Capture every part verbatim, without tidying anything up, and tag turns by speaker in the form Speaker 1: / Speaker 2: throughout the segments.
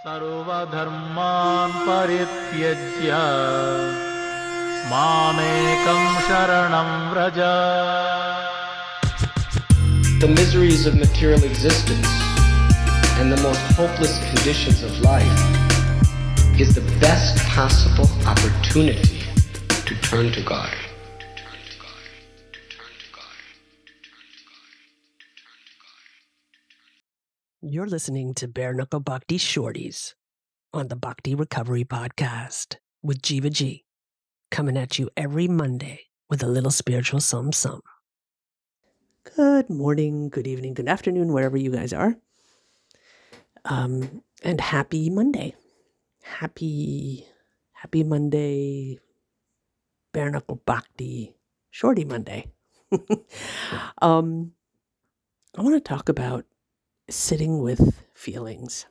Speaker 1: सर्वधर्मान् परित्यज्य मामेकं शरणं Vraj.
Speaker 2: The miseries of material existence and the most hopeless conditions of life is the best possible opportunity to turn to God.
Speaker 3: You're listening to Bare Knuckle Bhakti Shorties on the Bhakti Recovery Podcast with Jiva G, coming at you every Monday with a little spiritual something something. Good morning, good evening, good afternoon, wherever you guys are. Um, and happy Monday. Happy, happy Monday, Bare Knuckle Bhakti Shorty Monday. um, I want to talk about sitting with feelings.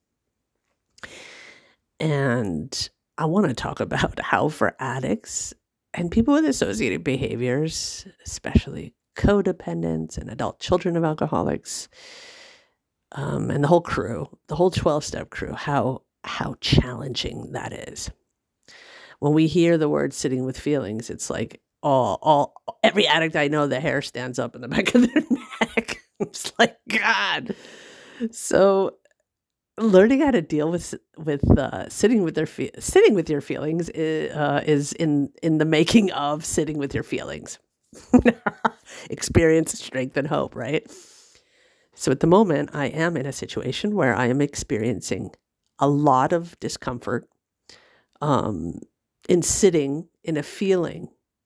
Speaker 3: And I want to talk about how for addicts and people with associated behaviors, especially codependents and adult children of alcoholics, um, and the whole crew, the whole twelve-step crew, how how challenging that is. When we hear the word sitting with feelings, it's like all, all every addict I know, the hair stands up in the back of their neck. It's like, God. So learning how to deal with with uh, sitting with their fe- sitting with your feelings is, uh, is in in the making of sitting with your feelings. Experience, strength, and hope, right? So at the moment, I am in a situation where I am experiencing a lot of discomfort um, in sitting in a feeling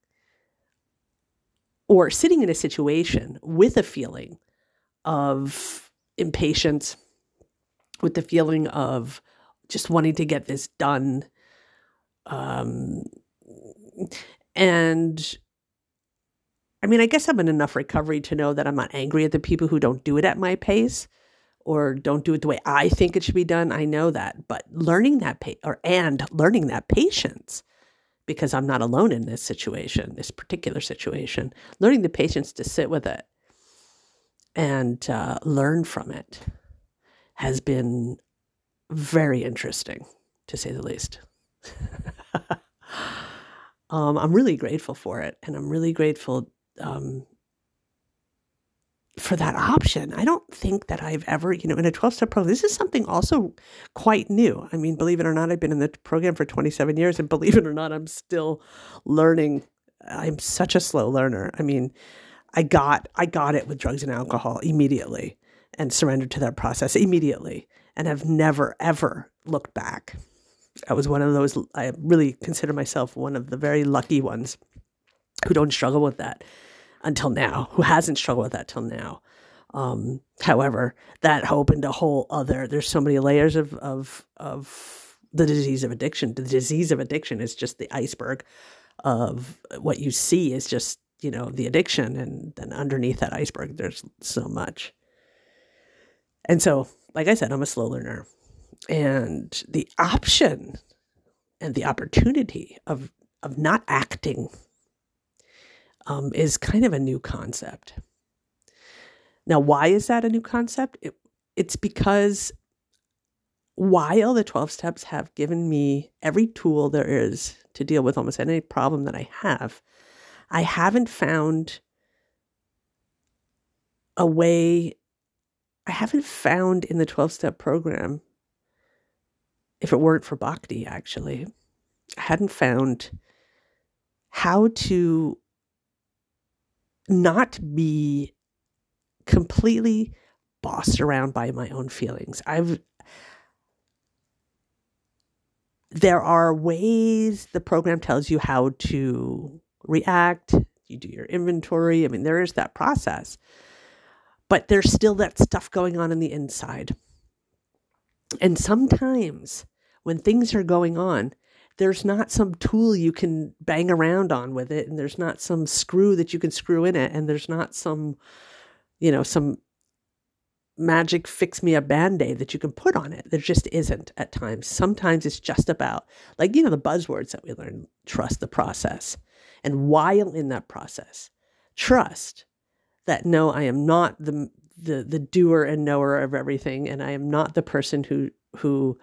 Speaker 3: or sitting in a situation with a feeling of impatience, with the feeling of just wanting to get this done. Um, and I mean, I guess I'm in enough recovery to know that I'm not angry at the people who don't do it at my pace or don't do it the way I think it should be done. I know that, but learning that pa- or and learning that patience, because I'm not alone in this situation, this particular situation, learning the patience to sit with it and uh, learn from it has been very interesting, to say the least. um, I'm really grateful for it, and I'm really grateful um, for that option. I don't think that I've ever, you know, in a twelve-step program, this is something also quite new. I mean, believe it or not, I've been in the program for twenty-seven years, and believe it or not, I'm still learning. I'm such a slow learner. I mean, I got I got it with drugs and alcohol immediately and surrendered to that process immediately and have never, ever looked back. I was one of those, I really consider myself one of the very lucky ones who don't struggle with that until now, who hasn't struggled with that till now. Um, however, that opened a whole other, there's so many layers of, of, of the disease of addiction. The disease of addiction is just the iceberg of what you see is just, you know, the addiction. And then underneath that iceberg, there's so much. And so, like I said, I'm a slow learner. And the option and the opportunity of, of not acting um, is kind of a new concept. Now, why is that a new concept? It, it's because while the twelve steps have given me every tool there is to deal with almost any problem that I have, I haven't found a way, I haven't found in the twelve-step program, if it weren't for Bhakti, actually, I hadn't found how to not be completely bossed around by my own feelings. I've There are ways the program tells you how to react. You do your inventory. I mean, there is that process. But there's still that stuff going on in the inside. And sometimes when things are going on, there's not some tool you can bang around on with it. And there's not some screw that you can screw in it. And there's not some, you know, some magic fix me a Band-Aid that you can put on it. There just isn't at times. Sometimes it's just about, like, you know, the buzzwords that we learn, trust the process. And while in that process, trust that no, I am not the the the doer and knower of everything, and I am not the person who who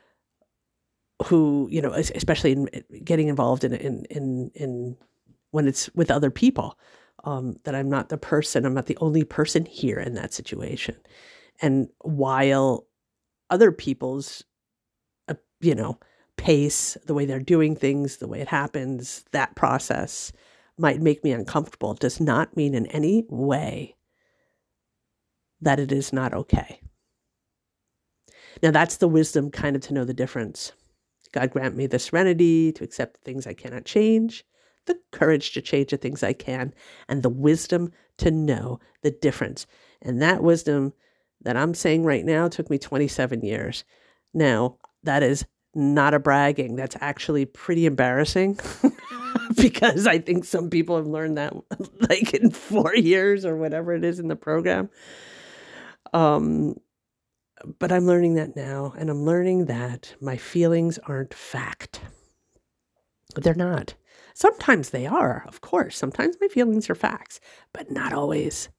Speaker 3: who, you know, es- especially in getting involved in in in, in when it's with other people, um, that I'm not the person, I'm not the only person here in that situation. And while other people's, uh, you know, pace, the way they're doing things, the way it happens, that process might make me uncomfortable, it does not mean in any way that it is not okay. Now, that's the wisdom kind of to know the difference. God grant me the serenity to accept the things I cannot change, the courage to change the things I can, and the wisdom to know the difference. And that wisdom that I'm saying right now took me twenty-seven years. Now, that is not a bragging. That's actually pretty embarrassing because I think some people have learned that like in four years or whatever it is in the program. Um, but I'm learning that now, and I'm learning that my feelings aren't fact. They're not. Sometimes they are, of course. Sometimes my feelings are facts, but not always.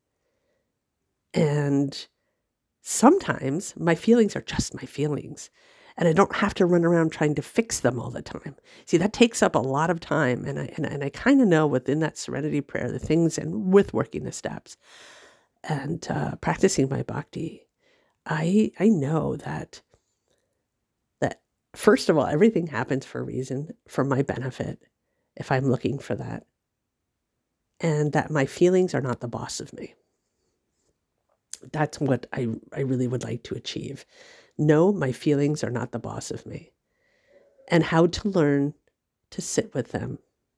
Speaker 3: And sometimes my feelings are just my feelings, and I don't have to run around trying to fix them all the time. See, that takes up a lot of time, and I and, and I kind of know within that serenity prayer, the things, and with working the steps and uh, practicing my bhakti, I I know that that first of all, everything happens for a reason, for my benefit, if I'm looking for that, and that my feelings are not the boss of me. That's what I, I really would like to achieve. No, my feelings are not the boss of me. And how to learn to sit with them.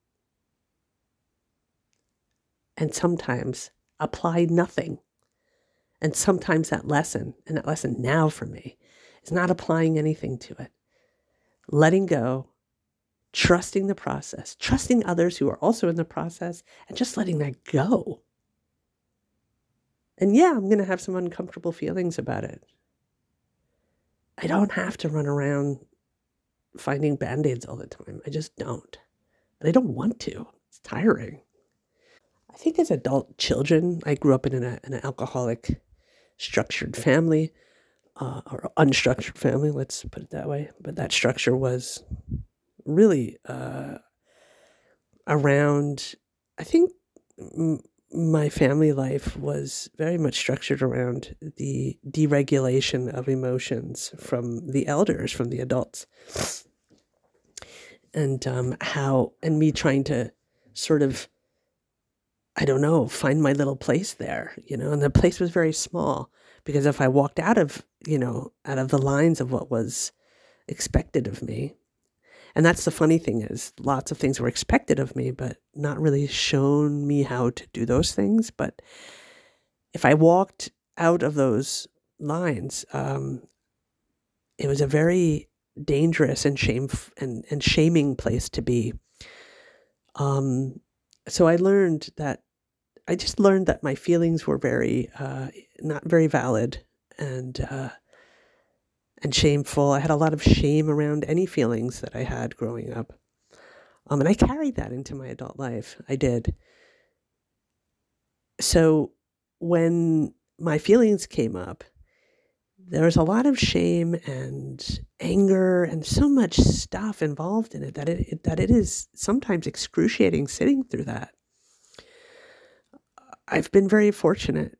Speaker 3: And sometimes apply nothing. And sometimes that lesson, and that lesson now for me, is not applying anything to it. Letting go, trusting the process, trusting others who are also in the process, and just letting that go. And yeah, I'm going to have some uncomfortable feelings about it. I don't have to run around finding Band-Aids all the time. I just don't. And I don't want to. It's tiring. I think as adult children, I grew up in an, an alcoholic structured family, uh, or unstructured family, let's put it that way. But that structure was really uh, around, I think, m- my family life was very much structured around the deregulation of emotions from the elders, from the adults. And um, how, and me trying to sort of, I don't know, find my little place there, you know, and the place was very small because if I walked out of, you know, out of the lines of what was expected of me, and that's the funny thing is lots of things were expected of me, but not really shown me how to do those things. But if I walked out of those lines, um, it was a very dangerous and shame and, and shaming place to be. Um, so I learned that, I just learned that my feelings were very, uh, not very valid and, uh, and shameful. I had a lot of shame around any feelings that I had growing up. Um, and I carried that into my adult life. I did. So when my feelings came up, there was a lot of shame and anger and so much stuff involved in it that it, that it is sometimes excruciating sitting through that. I've been very fortunate.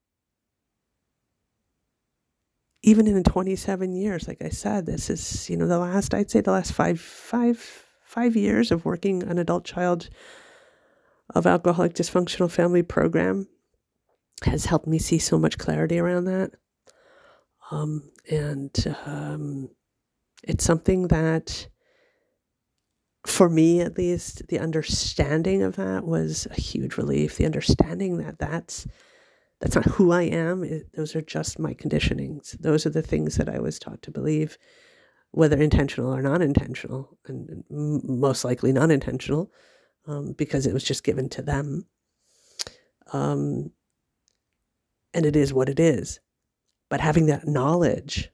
Speaker 3: Even in twenty-seven years, like I said, this is, you know, the last, I'd say the last five, five, five years of working an adult child of alcoholic dysfunctional family program has helped me see so much clarity around that. Um, and um, it's something that, for me at least, the understanding of that was a huge relief. The understanding that that's That's not who I am. It, those are just my conditionings. Those are the things that I was taught to believe, whether intentional or non-intentional, and m- most likely non-intentional, um, because it was just given to them. Um, and it is what it is. But having that knowledge,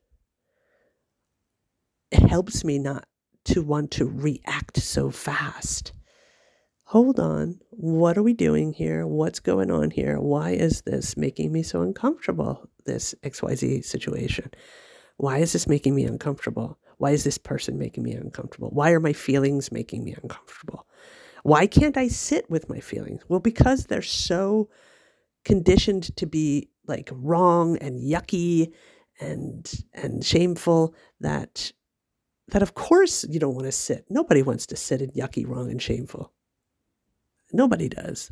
Speaker 3: it helps me not to want to react so fast. Hold on, what are we doing here? What's going on here? Why is this making me so uncomfortable, this X Y Z situation? Why is this making me uncomfortable? Why is this person making me uncomfortable? Why are my feelings making me uncomfortable? Why can't I sit with my feelings? Well, because they're so conditioned to be like wrong and yucky and and shameful that that of course you don't want to sit. Nobody wants to sit in yucky, wrong, and shameful. Nobody does.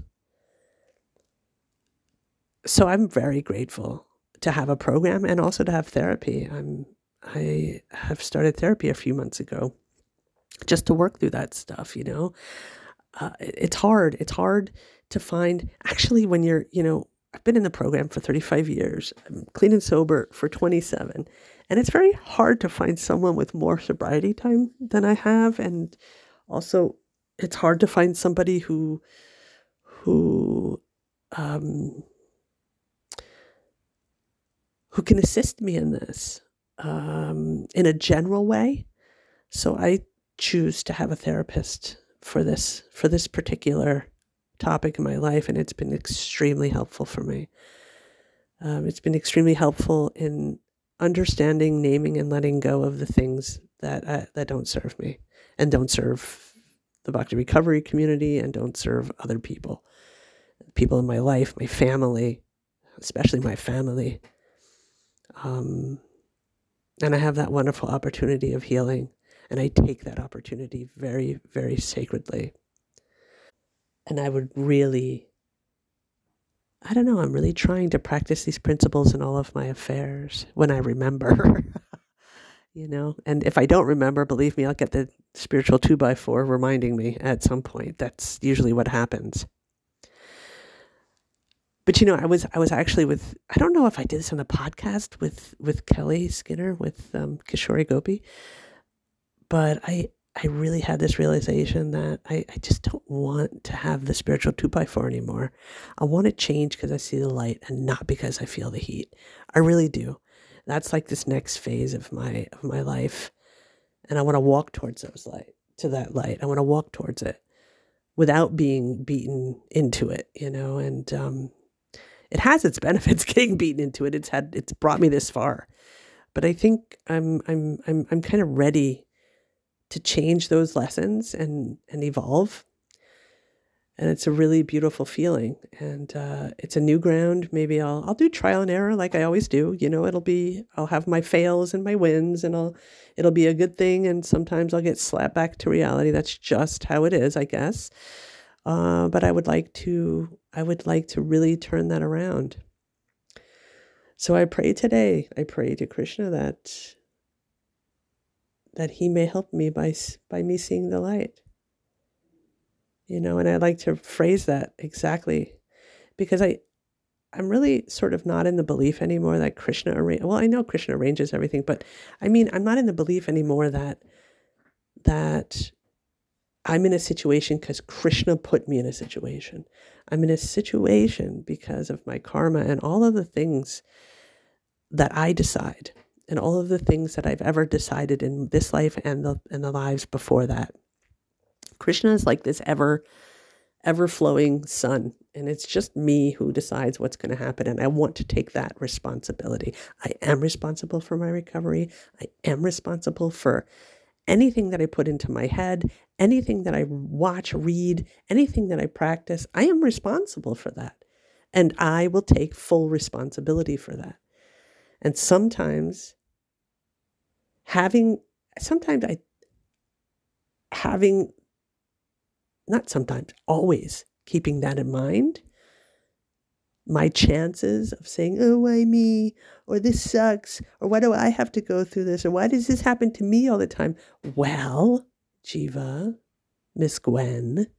Speaker 3: So I'm very grateful to have a program and also to have therapy. I'm I have started therapy a few months ago just to work through that stuff, you know. Uh, it- it's hard. It's hard to find, actually, when you're, you know, I've been in the program for thirty-five years. I'm clean and sober for twenty-seven. And it's very hard to find someone with more sobriety time than I have. And also, it's hard to find somebody who, who, um, who can assist me in this um, in a general way. So I choose to have a therapist for this for this particular topic in my life, and it's been extremely helpful for me. Um, it's been extremely helpful in understanding, naming, and letting go of the things that uh, that don't serve me and don't serve the Bhakti recovery community and don't serve other people, people in my life, my family, especially my family. Um, and I have that wonderful opportunity of healing, and I take that opportunity very, very sacredly. And I would really, I don't know, I'm really trying to practice these principles in all of my affairs when I remember, you know. And if I don't remember, believe me, I'll get the spiritual two by four reminding me at some point. That's usually what happens. But, you know, I was I was actually with, I don't know if I did this on the podcast with, with Kelly Skinner, with um, Kishore Gopi, but I I really had this realization that I, I just don't want to have the spiritual two by four anymore. I want to change because I see the light and not because I feel the heat. I really do. That's like this next phase of my of my life. And I want to walk towards those light, to that light. I want to walk towards it without being beaten into it, you know, and um, it has its benefits getting beaten into it. It's had it's brought me this far. But I think I'm I'm I'm I'm kind of ready to change those lessons and, and evolve. And it's a really beautiful feeling. And uh, it's a new ground. Maybe I'll I'll do trial and error like I always do. You know, it'll be, I'll have my fails and my wins, and I'll it'll be a good thing. And sometimes I'll get slapped back to reality. That's just how it is, I guess. Uh, but I would like to I would like to really turn that around. So I pray today. I pray to Krishna that that he may help me by by me seeing the light. You know, and I like to phrase that exactly because I, I'm really sort of not in the belief anymore that Krishna arrange. Well, I know Krishna arranges everything, but I mean, I'm not in the belief anymore that that I'm in a situation because Krishna put me in a situation. I'm in a situation because of my karma and all of the things that I decide, and all of the things that I've ever decided in this life and the and the lives before that. Krishna is like this ever, ever flowing sun, and it's just me who decides what's going to happen. And I want to take that responsibility. I am responsible for my recovery. I am responsible for anything that I put into my head, anything that I watch, read, anything that I practice. I am responsible for that, and I will take full responsibility for that. And sometimes having, sometimes I, having, not sometimes, always keeping that in mind, my chances of saying, oh, why me? Or this sucks? Or why do I have to go through this? Or why does this happen to me all the time? Well, Jiva, Miss Gwen,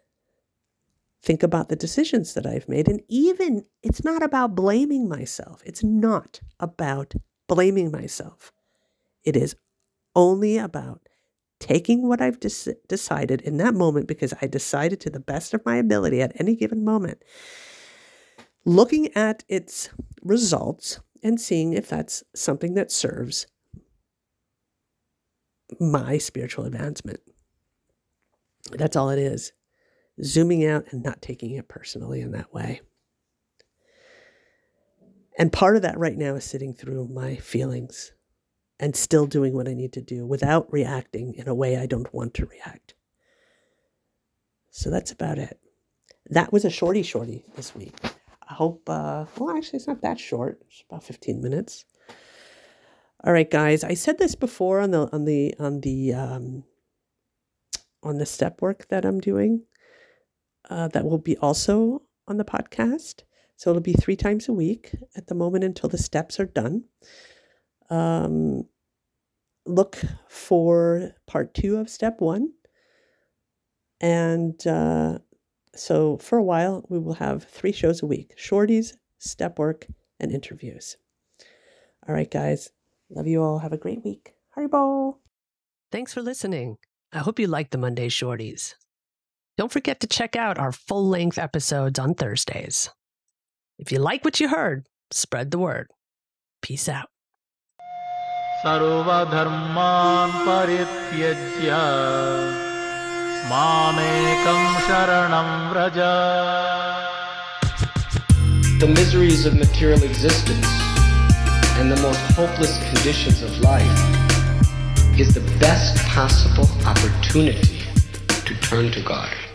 Speaker 3: think about the decisions that I've made. And even, it's not about blaming myself. It's not about blaming myself. It is only about taking what I've des- decided in that moment, because I decided to the best of my ability at any given moment, looking at its results and seeing if that's something that serves my spiritual advancement. That's all it is. Zooming out and not taking it personally in that way. And part of that right now is sitting through my feelings and still doing what I need to do without reacting in a way I don't want to react. So that's about it. That was a shorty shorty this week. I hope, uh, well, actually, it's not that short. It's about fifteen minutes. All right, guys. I said this before on the on the on the um, on the step work that I'm doing. Uh, that will be also on the podcast. So it'll be three times a week at the moment until the steps are done. Um, look for part two of step one. And uh, so for a while, we will have three shows a week: shorties, step work, and interviews. All right, guys. Love you all. Have a great week. Haribo. Thanks for listening. I hope you liked the Monday Shorties. Don't forget to check out our full-length episodes on Thursdays. If you like what you heard, spread the word. Peace out.
Speaker 1: सर्वधर्मान् परित्यज्य मामेकं शरणं Vraj.
Speaker 2: The miseries of material existence and the most hopeless conditions of life is the best possible opportunity to turn to God.